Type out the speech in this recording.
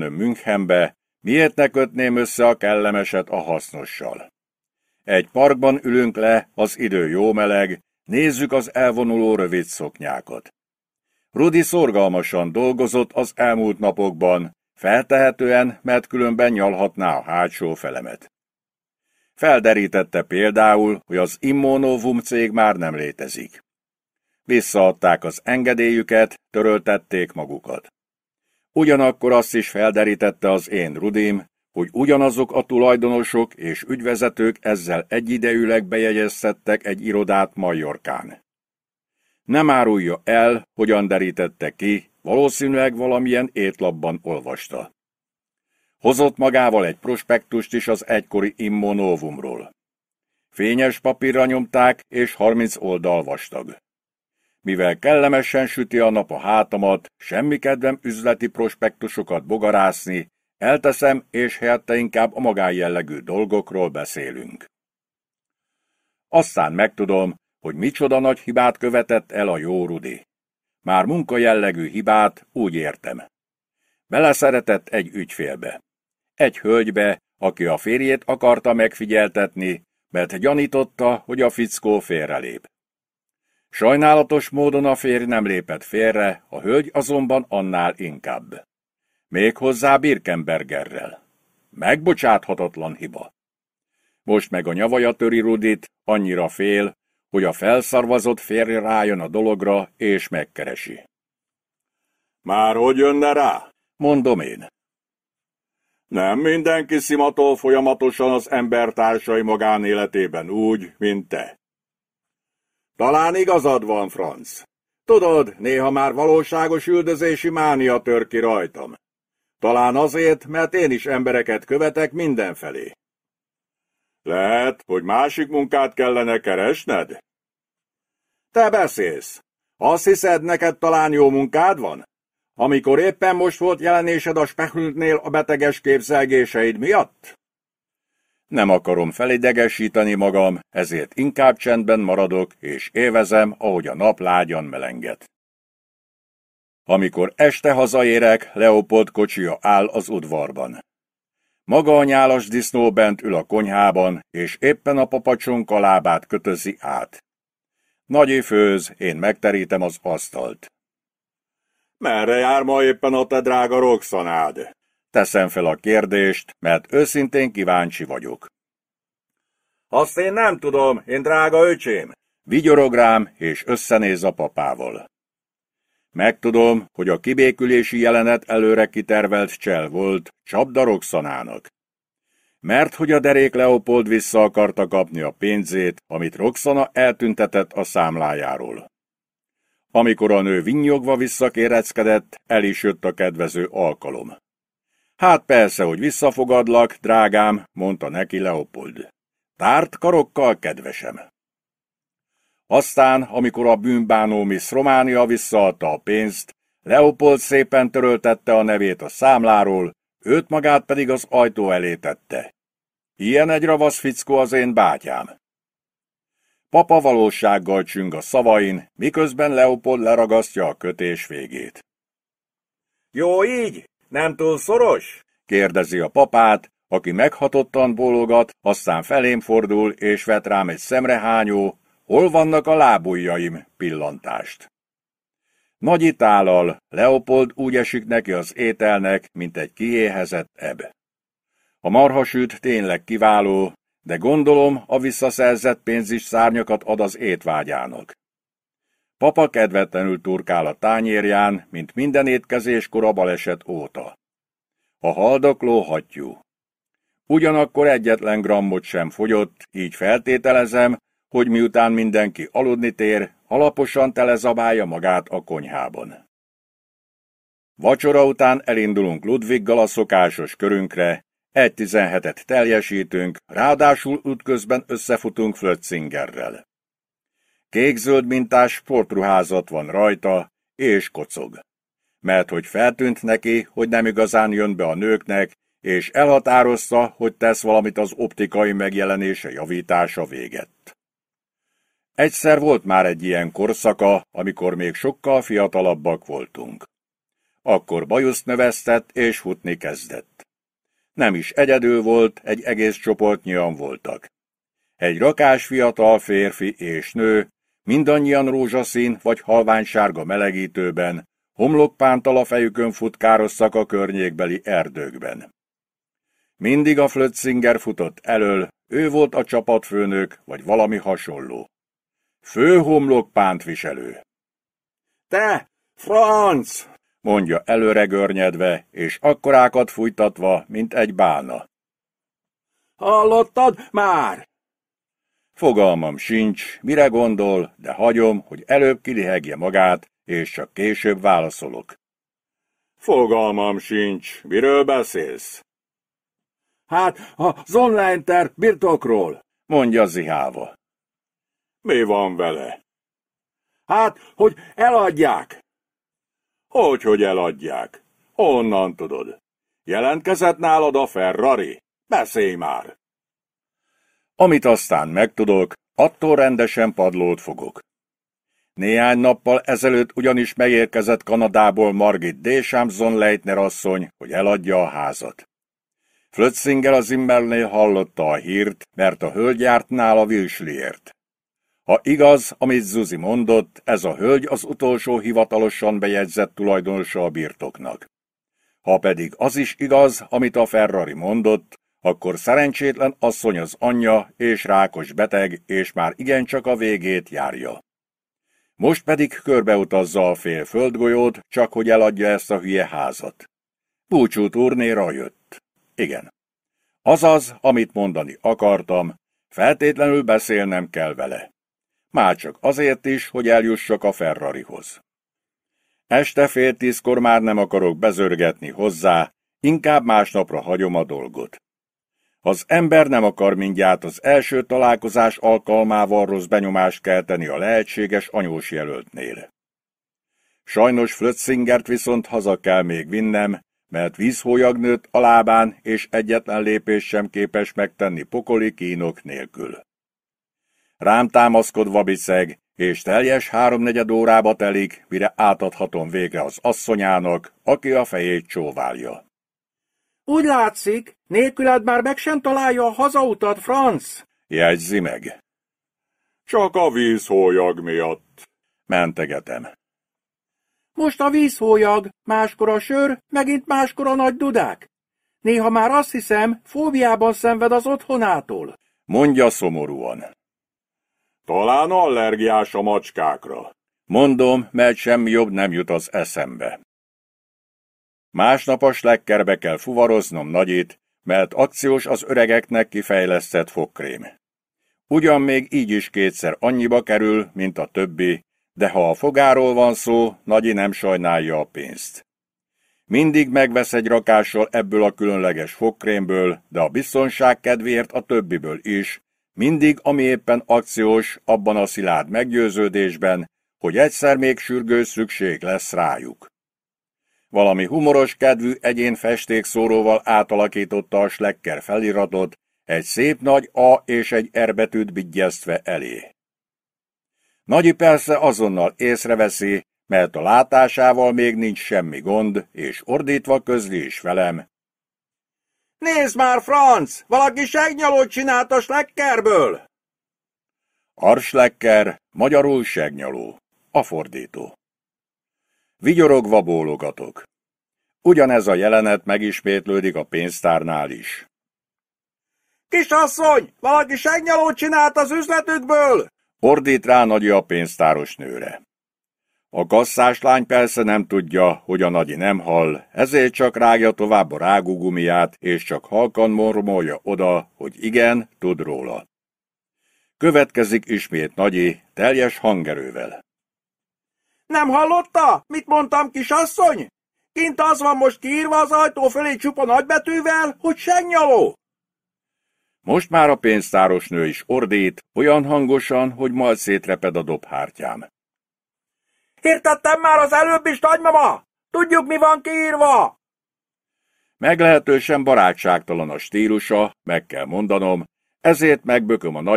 jönnöm Münchenbe, miért ne kötném össze a kellemeset a hasznossal. Egy parkban ülünk le, az idő jó meleg, nézzük az elvonuló rövid szoknyákat. Rudi szorgalmasan dolgozott az elmúlt napokban, feltehetően, mert különben nyalhatná a hátsó felemet. Felderítette például, hogy az Immonovum cég már nem létezik. Visszaadták az engedélyüket, töröltették magukat. Ugyanakkor azt is felderítette az én Rudim, hogy ugyanazok a tulajdonosok és ügyvezetők ezzel egyidejűleg bejegyeztettek egy irodát Majorkán. Nem árulja el, hogyan derítette ki, valószínűleg valamilyen étlapban olvasta. Hozott magával egy prospektust is az egykori Immonovumról. Fényes papírra nyomták, és 30 oldal vastag. Mivel kellemesen süti a nap a hátamat, semmi kedvem üzleti prospektusokat bogarászni, elteszem, és helyette inkább a magánjellegű dolgokról beszélünk. Aztán megtudom, hogy micsoda nagy hibát követett el a jó Rudi. Már munkajellegű hibát, úgy értem. Beleszeretett egy ügyfélbe. Egy hölgybe, aki a férjét akarta megfigyeltetni, mert gyanította, hogy a fickó félrelép. Sajnálatos módon a férj nem lépett félre, a hölgy azonban annál inkább. Méghozzá Birkenbergerrel. Megbocsáthatatlan hiba. Most meg a nyavaja töri Rudit, annyira fél, hogy a felszarvazott férj rájön a dologra, és megkeresi. Már hogy jönne rá? Mondom én. Nem mindenki szimatol folyamatosan az embertársai magánéletében úgy, mint te. Talán igazad van, Franz. Tudod, néha már valóságos üldözési mánia tör ki rajtam. Talán azért, mert én is embereket követek mindenfelé. Lehet, hogy másik munkát kellene keresned? Te beszélsz. Azt hiszed, neked talán jó munkád van? Amikor éppen most volt jelenésed a Spechlnél a beteges képzelgéseid miatt? Nem akarom felidegesíteni magam, ezért inkább csendben maradok, és élvezem, ahogy a nap lágyan melenget. Amikor este hazaérek, Leopold kocsija áll az udvarban. Maga a nyálas disznó bent ül a konyhában, és éppen a papacsonka lábát kötözi át. Nagyi főz, én megterítem az asztalt. Merre jár ma éppen a te drága Roxanád? Teszem fel a kérdést, mert őszintén kíváncsi vagyok. Azt én nem tudom, én drága öcsém. Vigyorog rám, és összenéz a papával. Megtudom, hogy a kibékülési jelenet előre kitervelt csel volt, csapda Roxanának. Mert hogy a derék Leopold vissza akarta kapni a pénzét, amit Roxana eltüntetett a számlájáról. Amikor a nő vinnyogva visszakéreckedett, el is jött a kedvező alkalom. Hát persze, hogy visszafogadlak, drágám, mondta neki Leopold. Tárt karokkal, kedvesem. Aztán, amikor a bűnbánó Miss Románia visszaadta a pénzt, Leopold szépen töröltette a nevét a számláról, őt magát pedig az ajtó elé tette. Ilyen egy ravasz fickó az én bátyám. Papa valósággal csüng a szavain, miközben Leopold leragasztja a kötés végét. Jó így? Nem túl szoros? Kérdezi a papát, aki meghatottan bólogat, aztán felém fordul és vet rám egy szemrehányó, hol vannak a lábujjaim pillantást. Nagy itállal Leopold úgy esik neki az ételnek, mint egy kiéhezett eb. A marhasüt tényleg kiváló, de gondolom a visszaszerzett pénz is szárnyakat ad az étvágyának. Papa kedvetlenül turkál a tányérján, mint minden étkezéskor a baleset óta. A haldokló hattyú. Ugyanakkor egyetlen grammot sem fogyott, így feltételezem, hogy miután mindenki aludni tér, alaposan telezabálja magát a konyhában. Vacsora után elindulunk Ludwiggal a szokásos körünkre, 1.17-et teljesítünk, ráadásul útközben összefutunk Flötzingerrel. Kék-zöld mintás sportruházat van rajta, és kocog. Mert hogy feltűnt neki, hogy nem igazán jön be a nőknek, és elhatározta, hogy tesz valamit az optikai megjelenése javítása végett. Egyszer volt már egy ilyen korszaka, amikor még sokkal fiatalabbak voltunk. Akkor bajuszt növesztett és futni kezdett. Nem is egyedül volt, egy egész csoportnyian voltak. Egy rakás fiatal férfi és nő, mindannyian rózsaszín vagy halványsárga melegítőben, homlokpánttal a fejükön futkároztak a környékbeli erdőkben. Mindig a Flötzinger futott elől, ő volt a csapatfőnök vagy valami hasonló. Fő homlokpánt viselő. Te, Franz! Mondja előre görnyedve, és akkorákat fújtatva, mint egy bálna. Hallottad már? Fogalmam sincs, mire gondol, de hagyom, hogy előbb kilihegje magát, és csak később válaszolok. Fogalmam sincs, miről beszélsz? Hát, a Zonleinter birtokról, mondja zihálva. Mi van vele? Hát, hogy eladják. Hogy eladják? Honnan tudod? Jelentkezett nálad a Ferrari? Beszélj már! Amit aztán megtudok, attól rendesen padlót fogok. Néhány nappal ezelőtt ugyanis megérkezett Kanadából Margit Deschamps-Zonleitner asszony, hogy eladja a házat. Flötzinger az Zimmernél hallotta a hírt, mert a hölgy járt nála Wilsliért. Ha igaz, amit Zuzi mondott, ez a hölgy az utolsó hivatalosan bejegyzett tulajdonosa a birtoknak. Ha pedig az is igaz, amit a Ferrari mondott, akkor szerencsétlen asszony az anyja, és rákos beteg, és már igencsak a végét járja. Most pedig körbeutazza a fél földgolyót, csak hogy eladja ezt a hülye házat. Búcsút úrnéra jött. Igen. Azaz, amit mondani akartam, feltétlenül beszélnem kell vele. Már csak azért is, hogy eljussak a Ferrarihoz. Este 9:30 már nem akarok bezörgetni hozzá, inkább másnapra hagyom a dolgot. Az ember nem akar mindjárt az első találkozás alkalmával rossz benyomást kelteni a lehetséges anyós jelöltnél. Sajnos Flötzingert viszont haza kell még vinnem, mert vízhólyag nőtt a lábán, és egyetlen lépés sem képes megtenni pokoli kínok nélkül. Rám támaszkodva biceg, és teljes 3/4 órába telik, mire átadhatom végre az asszonyának, aki a fejét csóválja. Úgy látszik, nélküled már meg sem találja a hazautat, Franz, jegyzi meg. Csak a vízhólyag miatt, mentegetem. Most a vízhólyag, máskor a sör, megint máskor a nagy dudák. Néha már azt hiszem, fóbiában szenved az otthonától, mondja szomorúan. Talán allergiás a macskákra. Mondom, mert semmi jobb nem jut az eszembe. Másnap a Schleckerbe kell fuvaroznom Nagyit, mert akciós az öregeknek kifejlesztett fogkrém. Ugyan még így is 2-szer annyiba kerül, mint a többi, de ha a fogáról van szó, Nagyi nem sajnálja a pénzt. Mindig megvesz egy rakással ebből a különleges fogkrémből, de a biztonság kedvéért a többiből is, mindig ami éppen akciós, abban a szilárd meggyőződésben, hogy egyszer még sürgős szükség lesz rájuk. Valami humoros kedvű egyén festékszóróval átalakította a Schlecker feliratot, egy szép nagy A és egy R betűt bigyeztve elé. Nagyi persze azonnal észreveszi, mert a látásával még nincs semmi gond, és ordítva közli is velem. Nézd már, Franz! Valaki segnyalót csinált a Schleckerből! Arschlecker, magyarul segnyaló. A fordító. Vigyorogva bólogatok. Ugyanez a jelenet megismétlődik a pénztárnál is. Kisasszony! Valaki segnyalót csinált az üzletükből! Ordít rá Nagyi a pénztáros nőre. A kasszás lány persze nem tudja, hogy a Nagyi nem hall, ezért csak rágja tovább a rágógumiját, és csak halkan mormolja oda, hogy igen, tud róla. Következik ismét Nagyi, teljes hangerővel. Nem hallotta? Mit mondtam, kisasszony? Kint az van most kiírva az ajtó fölé csupa nagybetűvel, hogy segnyaló. Most már a pénztáros nő is ordít, olyan hangosan, hogy majd szétreped a dobhártyám. Hirtettem már az előbb is, nagymama! Tudjuk, mi van kiírva! Meglehetősen barátságtalan a stílusa, meg kell mondanom, ezért megbököm a